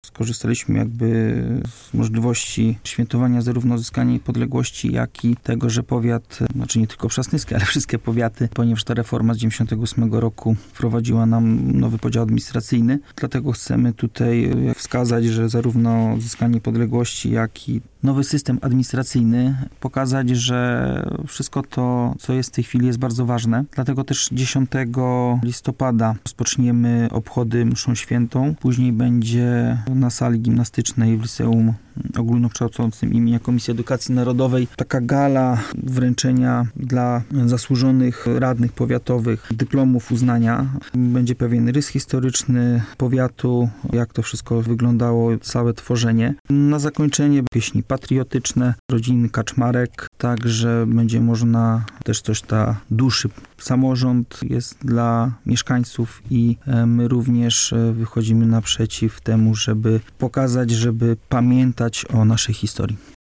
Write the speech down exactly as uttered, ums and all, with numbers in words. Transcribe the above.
Skorzystaliśmy jakby z możliwości świętowania zarówno odzyskania niepodległości, jak i tego, że powiat, znaczy nie tylko przasnyski, ale wszystkie powiaty, ponieważ ta reforma z dziewięćdziesiątego ósmego roku wprowadziła nam nowy podział administracyjny. Dlatego chcemy tutaj wskazać, że zarówno odzyskanie niepodległości, jak i nowy system administracyjny pokazać, że wszystko to, co jest w tej chwili, jest bardzo ważne. Dlatego też dziesiątego listopada rozpoczniemy obchody mszą świętą. Później będzie na sali gimnastycznej w Liceum Ogólnokształcącym imienia Komisji Edukacji Narodowej taka gala wręczenia dla zasłużonych radnych powiatowych dyplomów uznania. Będzie pewien rys historyczny powiatu, jak to wszystko wyglądało, całe tworzenie. Na zakończenie pieśni patriotyczne, rodziny Kaczmarek, także będzie można też coś dla duszy. Samorząd jest dla mieszkańców i my również wychodzimy naprzeciw temu, żeby pokazać, żeby pamiętać o naszej historii.